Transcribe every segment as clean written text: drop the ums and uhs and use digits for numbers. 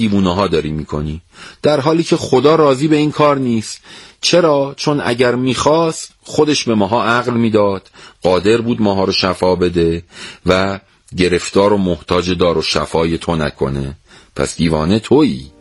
دیوونه ها داری میکنی، در حالی که خدا راضی به این کار نیست. چرا؟ چون اگر میخواست خودش به ماها عقل میداد، قادر بود ماها رو شفا بده و گرفتار و محتاج دار و شفای تو نکنه. پس دیوانه تویی.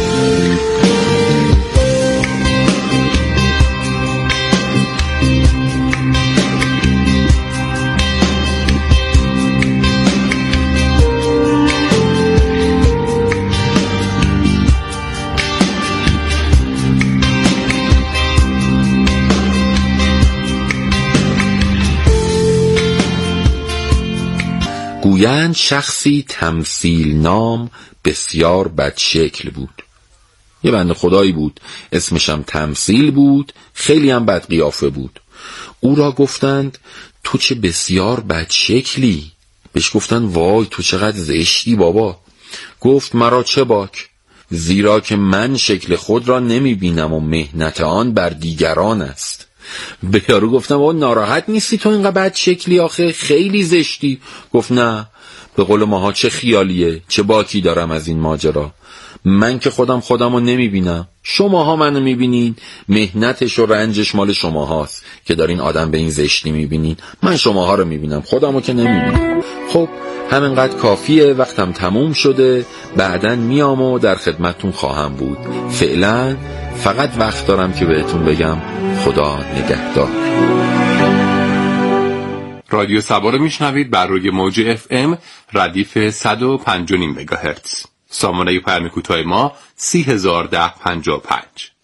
گویند شخصی تمثیل نام بسیار بدشکل بود. یه بنده خدایی بود، اسمش هم تمثیل بود، خیلی هم بد قیافه بود. او را گفتند تو چه بسیار بدشکلی. بهش گفتن وای تو چقدر زشتی بابا. گفت مرا چه باک، زیرا که من شکل خود را نمی بینم و مهنت آن بر دیگران است. به یارو گفتم آقا ناراحت نیستی تو اینقدر بد شکلی، آخه خیلی زشتی. گفت نه، به قول ماها چه خیالیه، چه باکی دارم از این ماجرا. من که خودمو نمیبینم، شماها منو میبینین، مهنتش و رنجش مال شماهاست که دارین آدم به این زشتی میبینین. من شماها رو میبینم، خودمو که نمیبینم. خب همینقدر کافیه، وقتم تموم شده، بعدن میام و در خدمتتون خواهم بود. فعلا فقط وقت دارم که بهتون بگم خدا نگهدار. رادیو سبا رو میشنوید بر روی موج FM ردیف 105.5 مگاهرتز. سامانه پیام کوتاه ما 301055.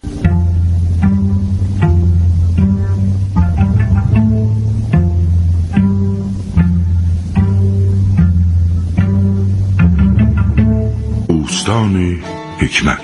بوستان حکمت.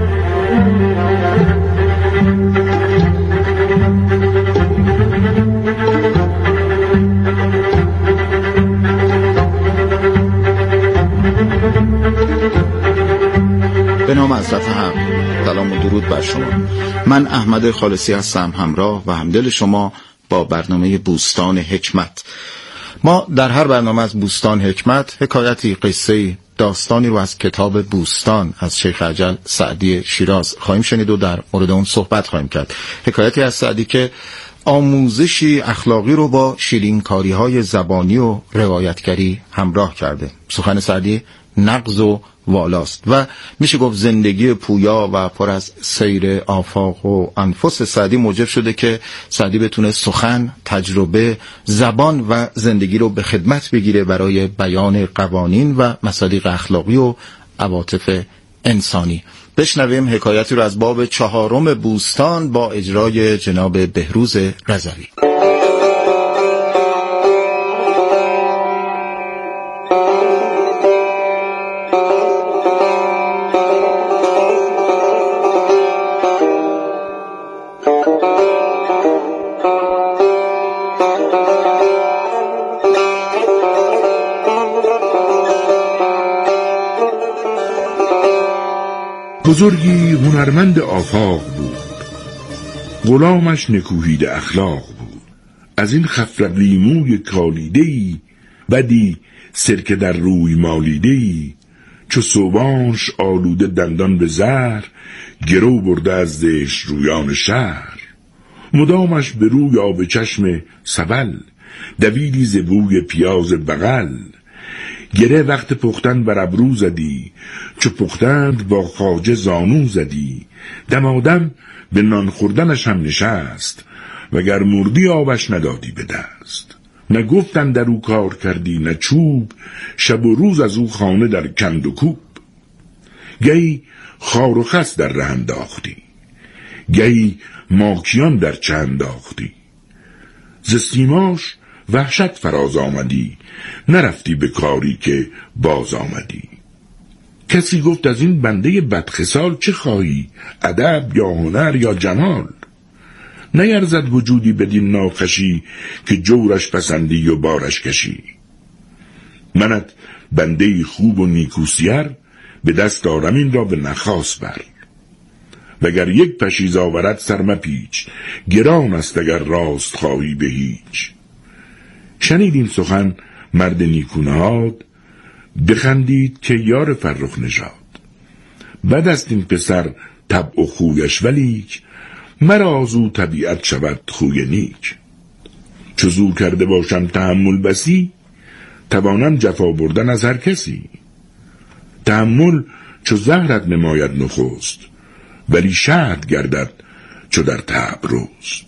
به نام حضرت حق، سلام و درود بر شما. من احمد خالصی هستم، همراه و همدل شما با برنامه بوستان حکمت. ما در هر برنامه از بوستان حکمت حکایتی، قصه‌ای، داستانی رو از کتاب بوستان از شیخ اجل سعدی شیراز خواهیم شنید و در مورد اون صحبت خواهیم کرد. حکایتی از سعدی که آموزشی اخلاقی رو با شیرینکاری‌های زبانی و روایتگری همراه کرده. سخن سعدی نغز و والاست و میشه گفت زندگی پویا و پر از سیر آفاق و انفس سعدی موجب شده که سعدی بتونه سخن، تجربه، زبان و زندگی رو به خدمت بگیره برای بیان قوانین و مصادیق اخلاقی و عواطف انسانی. بشنویم حکایتی رو از باب 4 بوستان با اجرای جناب بهروز رضوی. بزرگی هنرمند آفاق بود، غلامش نکوهیده اخلاق بود. از این خفرق لیموی کالیدهی، بدی سرکه در روی مالیدهی. چو صوبانش آلوده دندان به زهر، گرو برده از زشت رویان شهر. مدامش به روی آب چشم سبل، دویدی ز بوی پیاز بغل. گره وقت پختن بر ابرو زدی، چو پختند با خواجه زانو زدی. دمادم به نان خوردنش هم نشست، وگر مردی آبش ندادی به دست. نه گفتن در او کار کردی نه چوب، شب و روز از او خانه در کند و کوب. گهی خار و خس در ره انداختی، گهی ماکیان در چه انداختی. ز سیماش وحشت فراز آمدی، نرفتی به کاری که باز آمدی. کسی گفت از این بنده بدخصال چه خواهی، ادب یا هنر یا جمال. نیرزد وجودی بدین ناخوشی، که جورش پسندی و بارش کشی. منت بنده خوب و نیکوسیر، به دست آرم این را به نخواست بر. وگر یک پشیز آورد سر مپیچ، گران است اگر راست خواهی به هیچ. شنید این سخن مرد نیکونهاد، بخندید که یار فرخ نژاد. بد است این پسر طبع و خویش، ولیک مرا از او طبیعت شود خوی نیک. چو زو کرده باشم تحمل بسی، توانم جفا بردن از هر کسی. تحمل چو زهرت نماید نخست، ولی شهد گردد چو در طبع رست.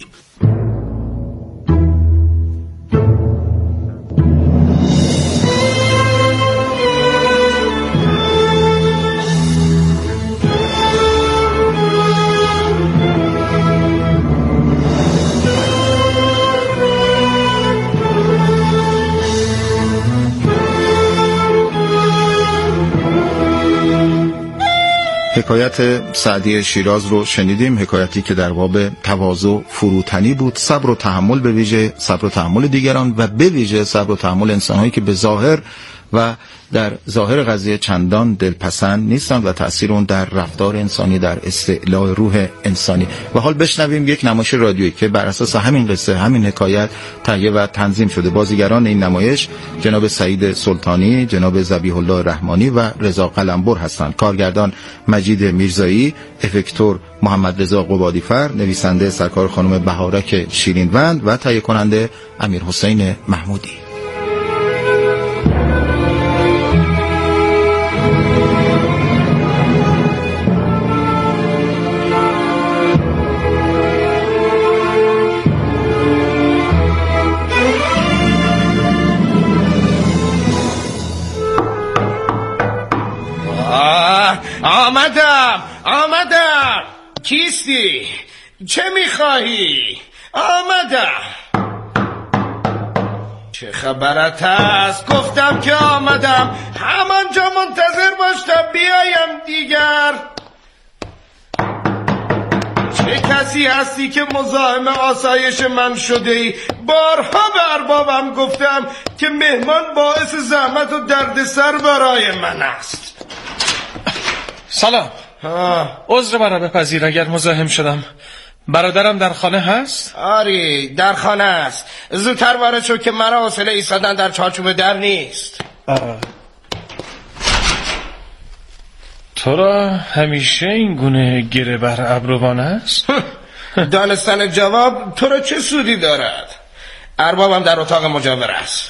حکایت سعدی شیراز رو شنیدیم، حکایتی که در باب تواضع فروتنی بود، صبر و تحمل، به ویژه صبر و تحمل دیگران و به ویژه صبر و تحمل انسان‌هایی که به ظاهر و در ظاهر قضیه چندان دلپسند نیستند و تأثیر اون در رفتار انسانی، در استعلاء روح انسانی. و حال بشنویم یک نمایش رادیویی که بر اساس همین قصه، همین حکایت تهیه و تنظیم شده. بازیگران این نمایش جناب سعید سلطانی، جناب ذبیح الله رحمانی و رضا قلمبر هستند. کارگردان مجید میرزایی، افکتور محمد رضا قبادیفر، نویسنده سرکار خانم بهارک شیرینوند و تهیه کننده امیر حسین محمودی. آمدم. کیستی؟ چه میخواهی؟ آمدم. چه خبرت هست؟ گفتم که آمدم، همانجا منتظر باشتم بیایم دیگر. چه کسی هستی که مزاحم آسایش من شده ای؟ بارها به اربابم گفتم که مهمان باعث زحمت و دردسر برای من است. سلام. عذر مرا بپذیر اگر مزاحم شدم. برادرم در خانه هست؟ آری در خانه است. زودتر وارد شو که مرا حوصله ایستادن در چارچوب در نیست. تو را همیشه این گونه گره بر ابروان است؟ دانستن جواب تو را چه سودی دارد؟ اربابم در اتاق مجاور است.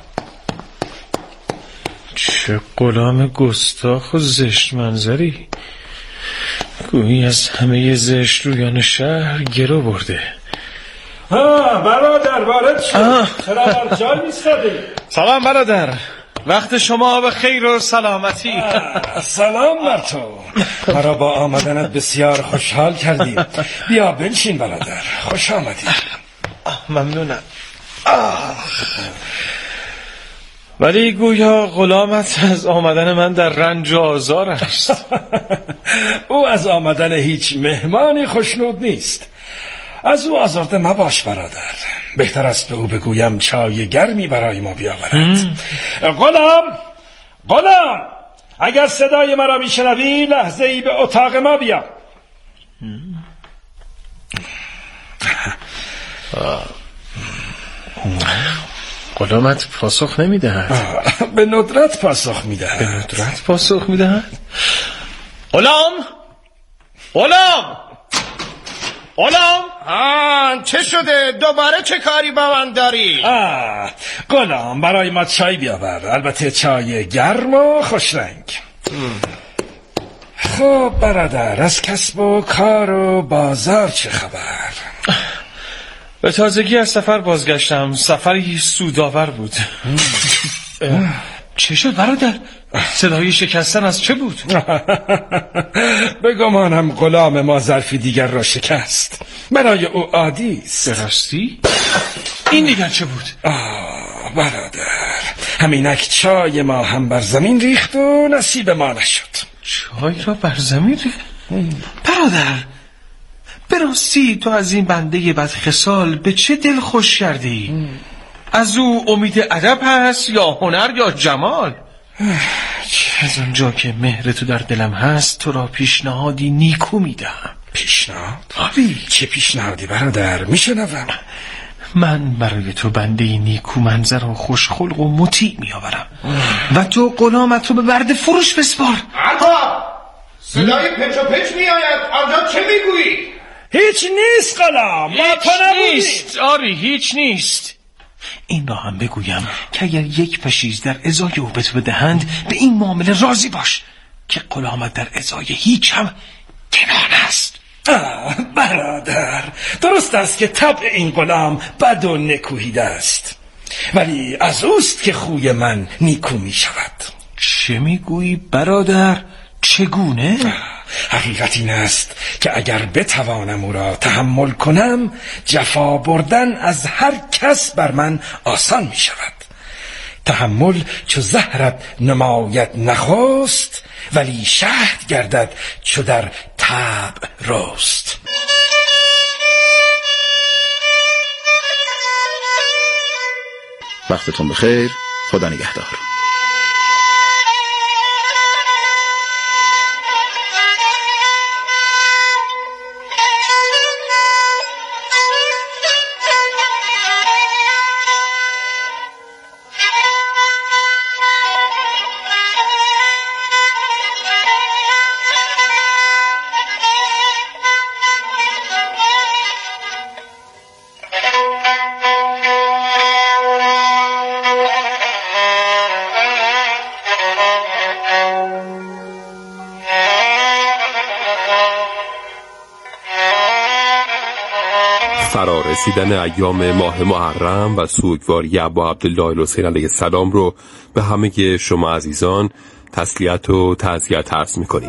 چه غلام گستاخ و زشت منظری، گویی از همه زشت رویان شهر گرو برده. برادر وارد شد. چرا بر جای ایستادی؟ سلام برادر، وقت شما به خیر و سلامتی. سلام بر تو. مرا با آمدنت بسیار خوشحال کردیم. بیا بنشین برادر، خوش آمدی. ممنونم. ولی گویا غلامت از آمدن من در رنج و آزار است. او از آمدن هیچ مهمانی خوشنود نیست. از او آزرده مباش برادر. بهتر است به او بگویم چای گرمی برای ما بیاورد. غلام اگر صدای مرا میشنوی لحظه ای به اتاق ما بیا. غلامت پاسخ نمیدهد. به ندرت پاسخ میدهد. به ندرت پاسخ میدهد. غلام چه شده؟ دوباره چه کاری با من داری؟ غلام برای ما چای بیاور، البته چای گرم و خوش رنگ. خب برادر، از کسب و کار و بازار چه خبر؟ به تازگی از سفر بازگشتم. سفری سودآور بود. چه شد برادر؟ صدای شکستن از چه بود؟ بگمانم غلام ما ظرفی دیگر را شکست. برای او عادی است. براستی؟ این دیگر چه بود؟ برادر، همینک چای ما هم بر زمین ریخت و نصیب ما نشد. چای را بر زمین ریخت؟ برادر، براستی تو از این بنده بدخصال به چه دل خوش کردی؟ از او امید ادب هست یا هنر یا جمال؟ از اونجا که مهر تو در دلم هست تو را پیشنهادی نیکو میدم. پیشنهاد؟ آری. چه پیشنهادی برادر؟ میشنوم. من برای تو بنده نیکو منظر و خوشخلق و مطیع میآورم و تو غلامت رو به برده فروش بسپار. صدای پچ و پچ می آید. آنجا چه میگویی؟ هیچ نیست غلام. هیچ نیست. آری هیچ نیست. این را هم بگویم که اگر یک پشیز در ازای او به تو بدهند به این معامله راضی باش که غلامت در ازای هیچ هم کنان است. برادر، درست است که طبع این غلام بد و نکوهیده است، ولی از اوست که خوی من نیکو می شود. چه میگویی برادر؟ چگونه؟ حقیقت این است که اگر بتوانم او را تحمل کنم، جفا بردن از هر کس بر من آسان می شود. تحمل چو زهرت نماید نخست، ولی شهد گردد چو در طبع رست. وقتتون بخیر. خدا نگهدار. رسیدن ایام ماه محرم و سوگواری ابا عبدالله الحسین علیه السلام رو به همه شما عزیزان تسلیت و تعزیت عرض می‌کنیم.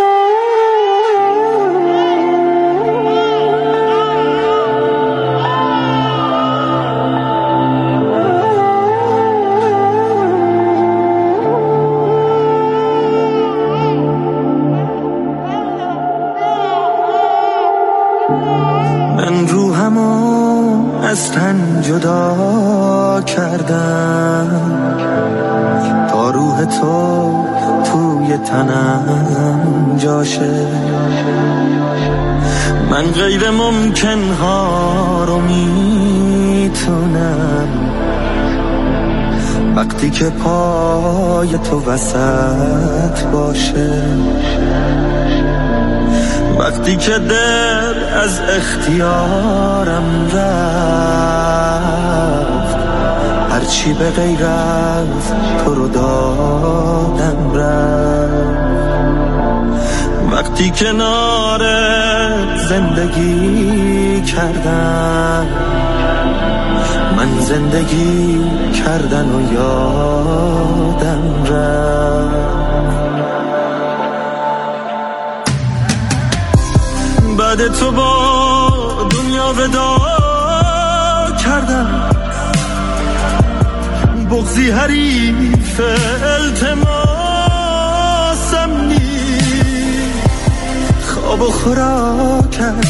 از تن جدا کردم تا روح تو توی تنم جاشه. من غیر ممکن ها رو میتونم وقتی که پای تو وسط باشه، وقتی که دل از اختیارم رفت، هرچی به غیر از تو رو دادم رفت، وقتی کنارت زندگی کردم، من زندگی کردن و یادم رفت. بعد تو با دنیا ودا کردم، بغضی حریف التماسم نیست، خواب و خوراکت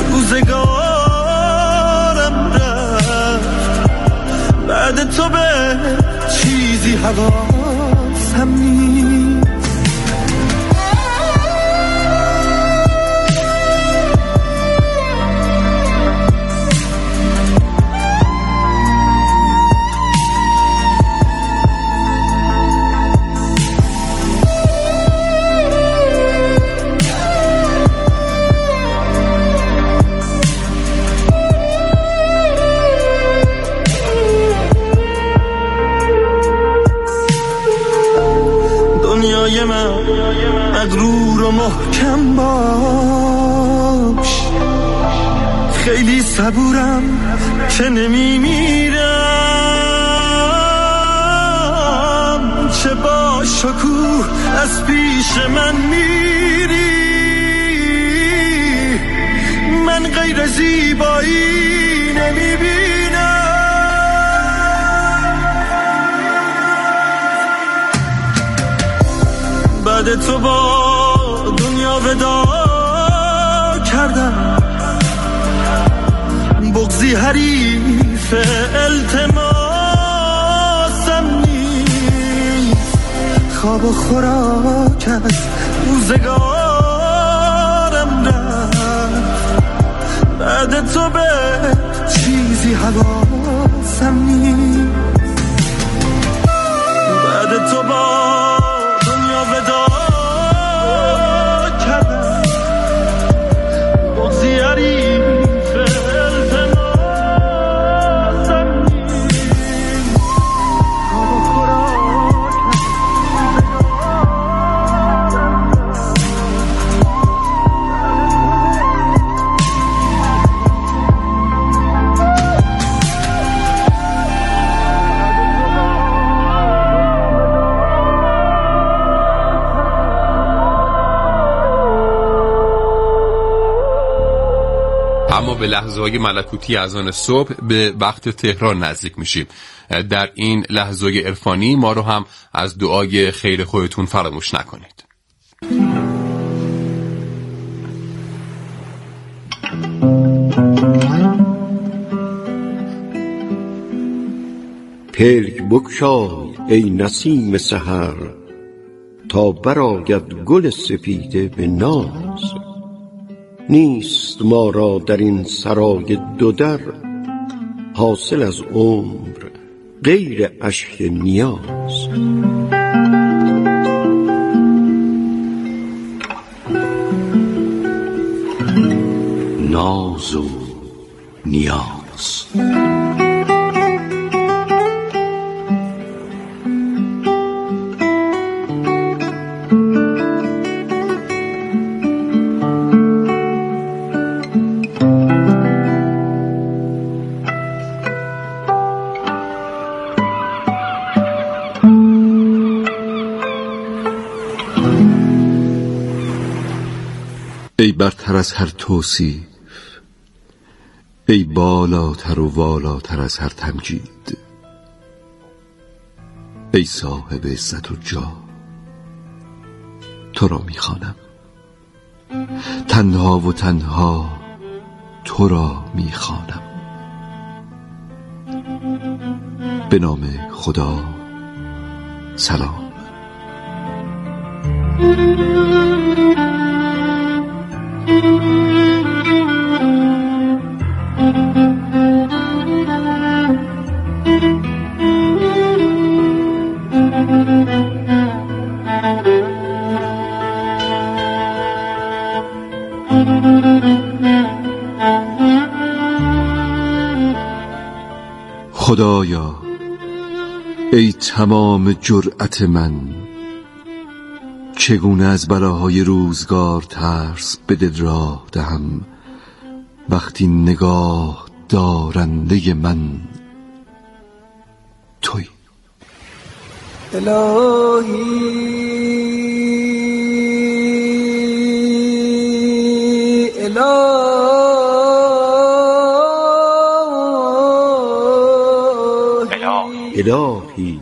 روزگارم رفت، بعد تو به چیزی حواسم نیست. مغرور و محکم باش، خیلی صبورم که نمیمیرم، چه با شکوه از پیش من میری، من غیر زیبایی نمیبینم. بعد تو با دنیا ودا کردم، بغضی حریف التماسم نیست، خواب و خوراکت روزگارم رفت، بعد تو به چیزی حواسم نیست، بعد تو با دنیا ودا اما به لحظه‌های ملکوتی اذان صبح به وقت تهران نزدیک میشیم. در این لحظه‌های عرفانی ما رو هم از دعای خیر خودتون فراموش نکنید. پلک بگشای ای نسیم سحر، تا برآید گل سپیده به ناز. نیست ما را در این سرای دو در، حاصل از عمر غیر اشک نیاز. ناز و نیاز. ای برتر از هر توصیف، ای بالاتر و والاتر از هر تمجید، ای صاحب عزت و جاه، تو را میخوانم، تنها و تنها تو را میخوانم. به نام خدا سلام. خدایا ای تمام جرأت من، چگونه از بلاهای روزگار ترس به دل راه دهم وقتی نگاه دارنده من تویی. الهی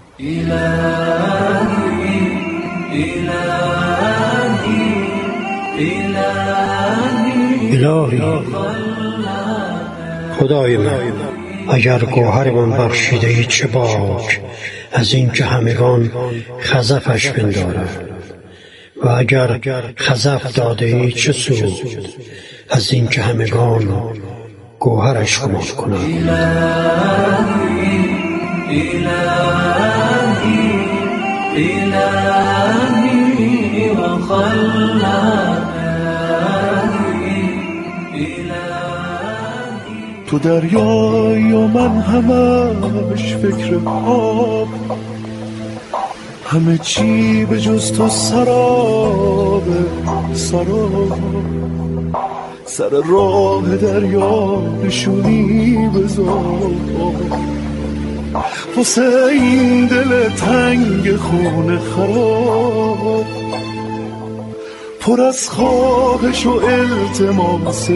خدای من، اگر گوهر من بخشیده ای چه باک از این که همگان خزفش پندارم، و اگر خزف داده ای چه سود از این که همگان گوهرش گمان کنم. الهی و تو دریایی و من همش فکر آب، همه چی به جز تو سراب سراب. سر راه دریا نشونی بذار واسه این دل تنگ خون خراب، پر از خواهش و التماس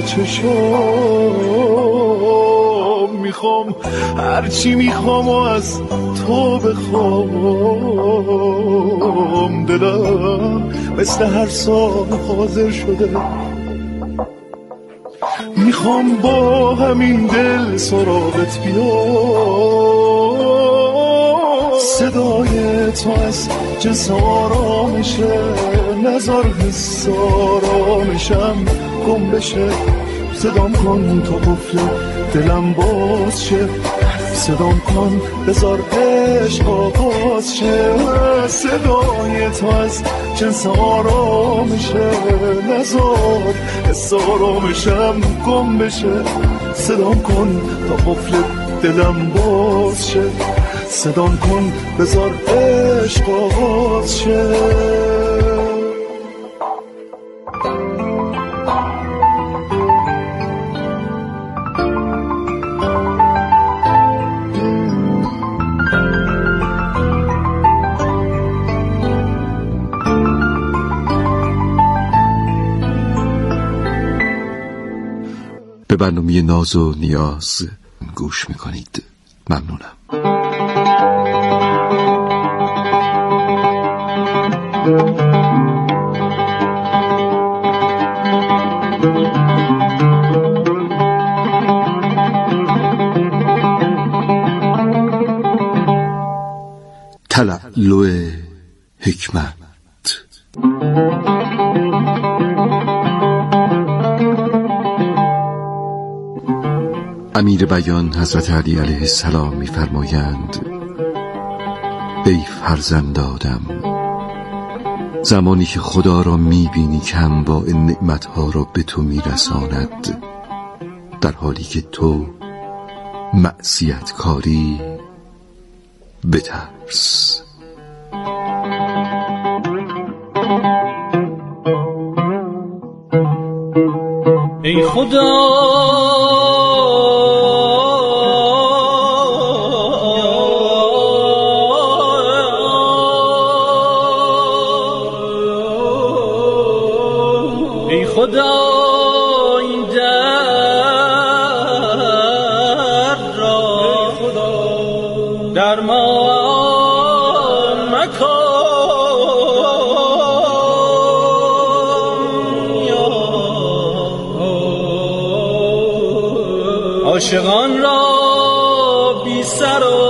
چشام. میخوام هرچی میخوام و از تو بخوام. دلم مثل هر سال حاضر شده، میخوام با همین دل سراغت بیام. صدای تو از جنس آرامشه، نذار حس آرامشم گم بشه. صدام کن تا قفل دلم باز شه، صدام کن بذار عشق آغاز شه. صدای تو از جنس آرامشه، نذار حس آرامشم گم بشه. صدام کن تا قفل دلم باز شه، صدام کن بذار عشق آغاز شه. برنامه ناز و نیاز گوش میکنید. ممنونم. تلالو حکمت. امیر بیان حضرت علی علیه السلام می‌فرمایند: ای فرزند آدم، زمانی که خدا را می‌بینی که انواع نعمت‌ها را به تو می‌رساند، در حالی که تو معصیت کاری، بترس. ای خدا این درد را درمان مکن، عاشقان را بی سر و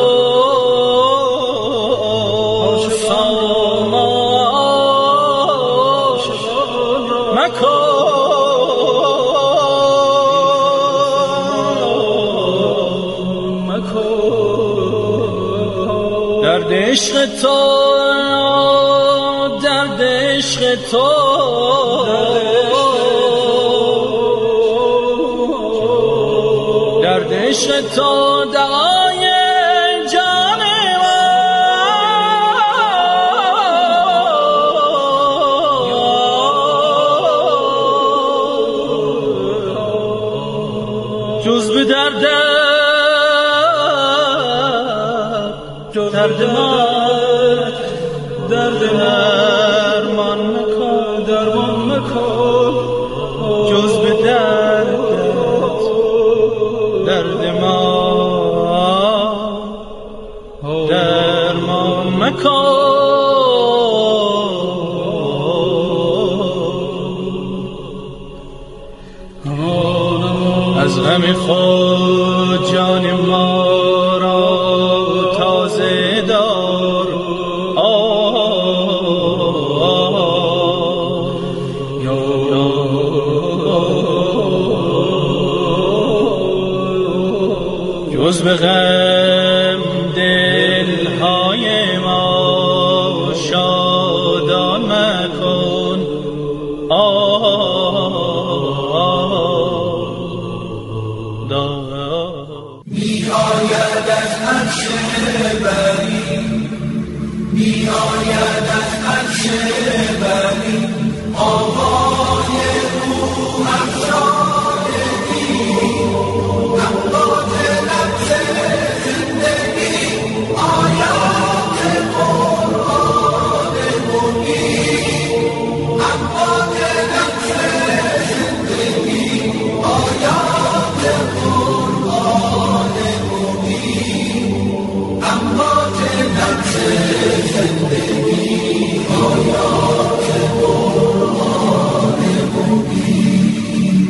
سامان مکن. درد عشق تو، درد عشق تو، درد عشق تو دوای جان من، جز به درد درد من، درد درمان مکن، درمان مکن، جز به درد درد ما درمان مکن. از غم خود جان ما را تازه دار، جز به غم دلهای ما شادان مکن. می‌آید از عرش بری، می‌آید از عرش بری، آوای روح افشانگی، امواج لمس زندگی، آیات قرآن مبین، امواج لمس زندگی، آیات قرآن مبین، امواج لمس زندگی، آیات قرآن مبین.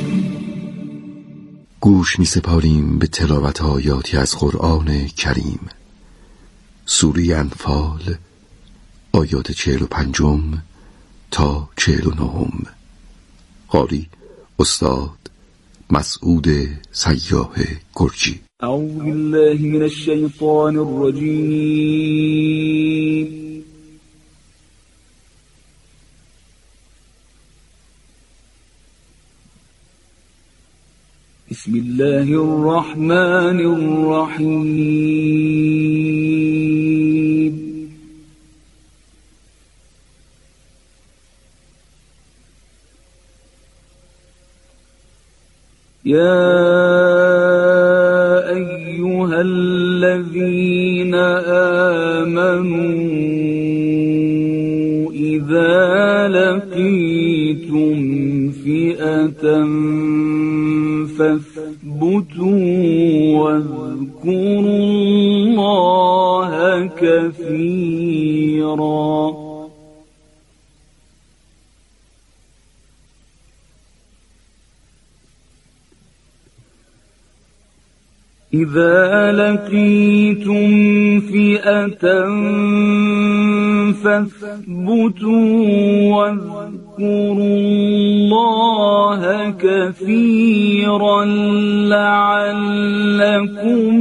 گوش می سپاریم به تلاوت آیاتی از قرآن کریم. سوره انفال، آیات 45 تا 49. قاری استاد مسعود سیاح گرجی. اعوذ بالله من الشیطان الرجیم. بسم الله الرحمن الرحیم. یا أيها الذين آمنوا إذا لقيتم فئة فاثبتوا واذكروا الله كثيرا. إذا لقيتم فئة فاثبتوا واذكروا الله كثيرا لعلكم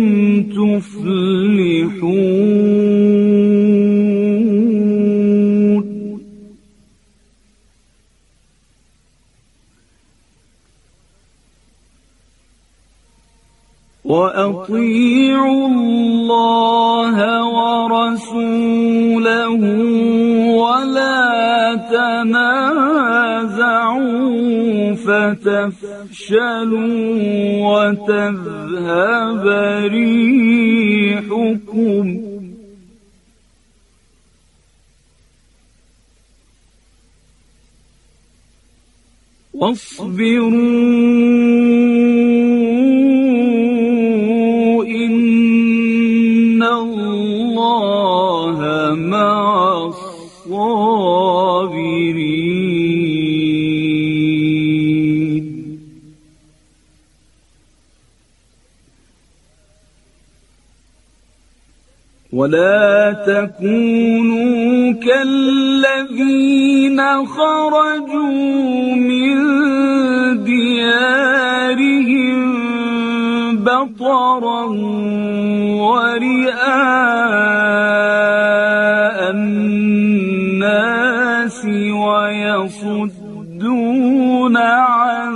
تفلحون. وأطيعوا الله ورسوله ولا تنازعوا فتفشلوا وتذهب ريحكم واصبروا إن الله مع الصابرين. ولا تكونوا كالذين خرجوا من ديارهم بطرا ورئاء الناس ويصدون عن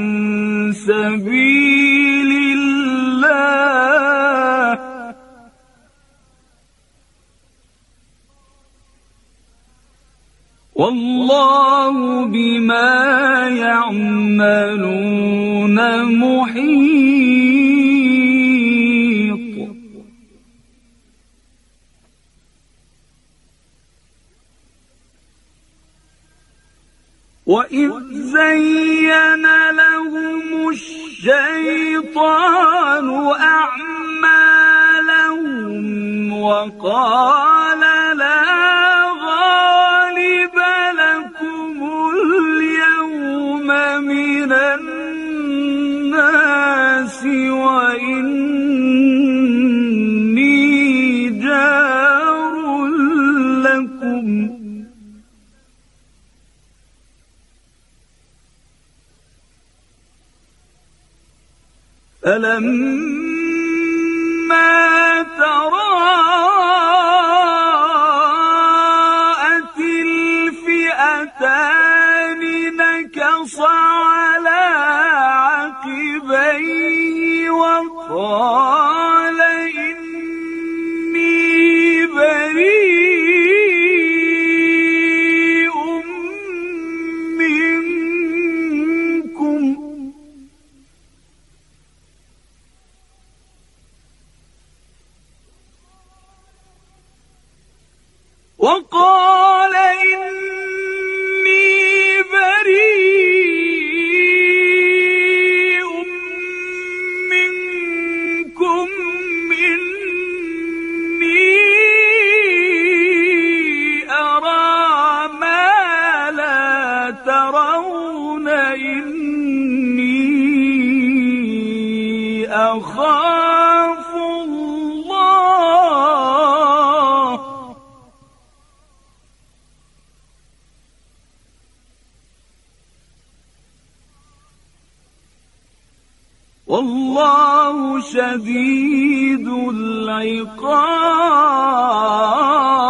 سبيل الله والله بما يعملون محيط. وإذ زين لهم الشيطان أعمالهم وقال لا غالب لكم اليوم من الناس وإني جار لكم فلما تراءت الفئتان نكص على عقبيه وقال إني بريء منكم وقال إني بريء منكم إني أرى ما لا ترون إني أخاف الله والله شديد العقاب.